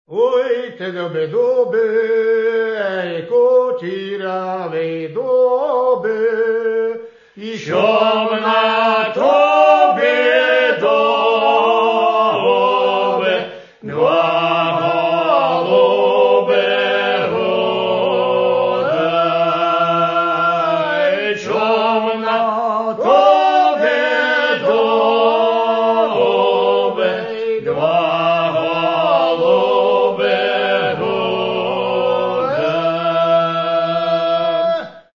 Oi, te dobe dobe, ko tira ve dobe, i Šom na